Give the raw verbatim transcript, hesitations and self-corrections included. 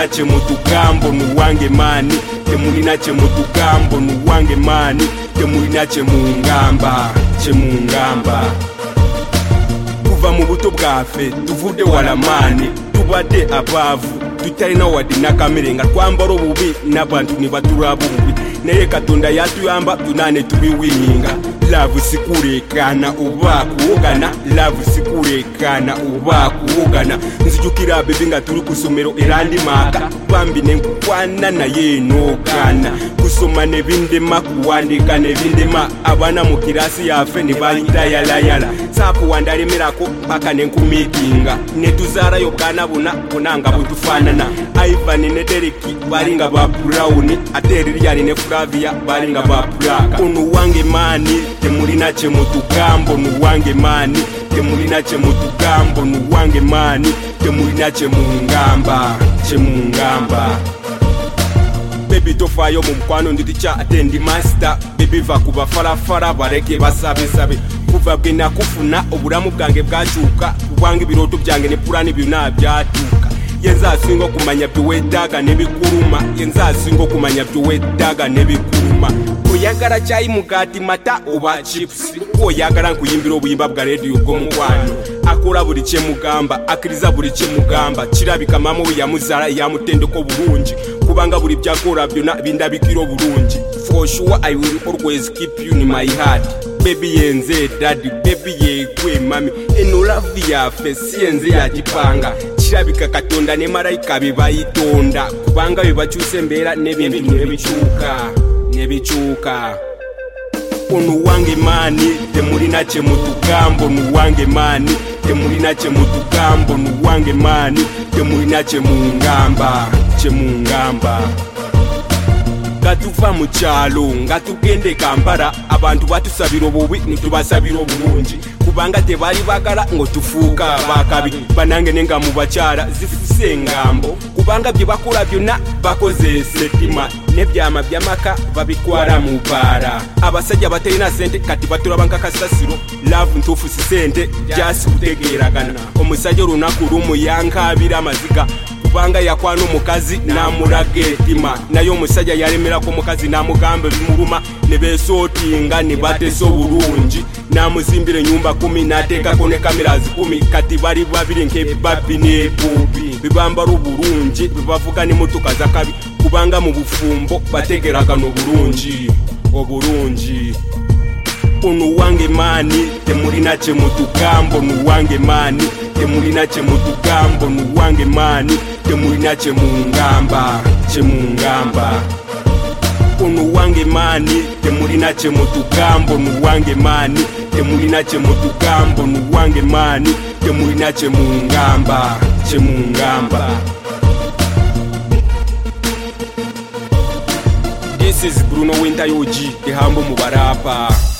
temulina kyemutugambo nuwange maani temulina kyemutugambo nuwange maani temulina kyemungamba kyemungamba kuva mu buto bwaffe tuvudde wala maani tubadde abaavu tutalina wadde nakamere nga twambala obubi n'abantu ne batulaba obubi naye katonda yatuyamba tunaane tubiwiyinga laavu sikulekana oba kuwogana laavu sikulekana oba kuwogana nzijukira abebi nga tuli ku ssomero era ndi maaka bambi ne nkukwana naye noogana kusoma ne bindema kuwandiika ne bindema abaana mu kiraasi yaffe ne balayala saakuwandalemerako paka ne nkumiikinga ne tuzaalayo baana bonna bonna nga bwe tufaanana Ivan ne Dereki bali nga ba Brown ate Lilian ne Flavia bali nga ba Black ono wange maani temulina kyemutugambo nuwange maani temulina kyemutugambo nuwange maani temulina kyemungamba kyemungamba Baby tofaayo mu mukwano ndi ticha ate ndi master baby va kuba falafala baleke basabe sabe kuva bwe nakufuna obulamu bwange bwakyuka kubanga ebirooto byange ne pulani byonna byatuuka yenza asinga okumanya byewetaaga nebikuluma yenza asinga okumanya byewetaaga nebikuluma oyagala kyayi mugaati mata oba chips oyagala nkuyimbira obuyimba bwa rediyo g'omukwano akola buli kyemugamba akkiriza buli kyemugamba kirabika maama we yamuzaala yamutendeko bulungi kubanga buli byakola byonna bindabikira obulungi for sure I will always keep you in my heart baby yenze daddy baby yegwe mami eno love yaffe si yenze yagipanga kirabika katonda ne malayika be bayitonda kubanga bye bakyusa embeera n'ebintu nebikyuka nebikyuka ono wange maani temulina kyemutugambo nuwange maani temulina kyemutugambo nuwange maani temulina kyemungamba kyemungamba gatuva mu kyalo nga tugende Kampala abantu batusabira obubi nitubasabira obulungi kubanga tebali bagala ng'otufuuka bakabi banange nenga mu bakyala zifuse engambo kubanga bye bakola byonna bakoze settima n'ebyama by'amaka babikwala mu bbaala abasajja batalina sente kati batulaba nkakasasiro laavu ntuufu si sente jasi kutegeeragana omusajja olunaku lumu yankabira amaziga kubanga yakwana omukazi n'amulaga ettima naye omusajja yalemerako omukazi n'amugamba ebimuluma ne beesootinga ne batesa obulungi n'amuzimbira ennyumba kumi n'ateekako ne kamerazi kumi kati bali babiri nk'ebibabbi n'ebuubi bebambala obulungi bebavuga n'emmotoka zakabi kubanga mu bufumbo bategeragano obulungi obulungi ono wange maani temulina kyemutugambo nuwange maani temulina kyemutugambo nuwange maani temulina kyemungamba kyemungamba ono wange maani temulina kyemutugambo nuwange maani temulina kyemutugambo nuwange maani temulina kyemungamba kyemungamba This is Bruno Winter Yogi, the humble Mubarapa.